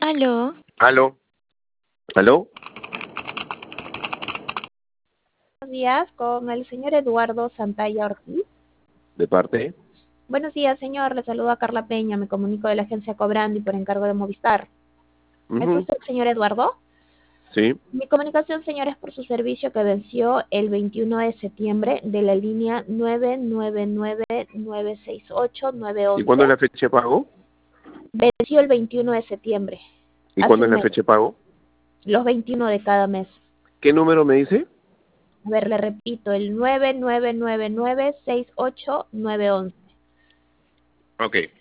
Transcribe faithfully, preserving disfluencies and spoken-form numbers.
Aló. Aló. ¿Aló? Buenos días, con el señor Eduardo Santalla Ortiz. ¿De parte? Buenos días, señor. Le saluda Carla Peña. Me comunico de la agencia Cobrandi por encargo de Movistar. ¿Es Ujú. usted el señor Eduardo? Sí. Mi comunicación, señor, es por su servicio que venció el veintiuno de septiembre de la línea nueve nueve nueve nueve seis ocho nueve ¿Y once. cuándo es la fecha de pago? Venció el veintiuno de septiembre. ¿Y Hace cuándo es un la mes. fecha de pago? Los veintiuno de cada mes. ¿Qué número me dice? A ver, le repito, el nueve nueve nueve nueve seis ocho nueve once. Ok.